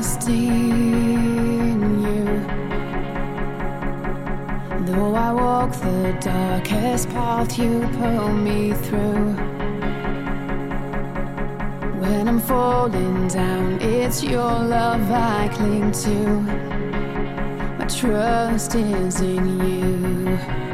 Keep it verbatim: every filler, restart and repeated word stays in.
trust in you. Though I walk the darkest path, you pull me through. When I'm falling down, it's your love I cling to. My trust is in you.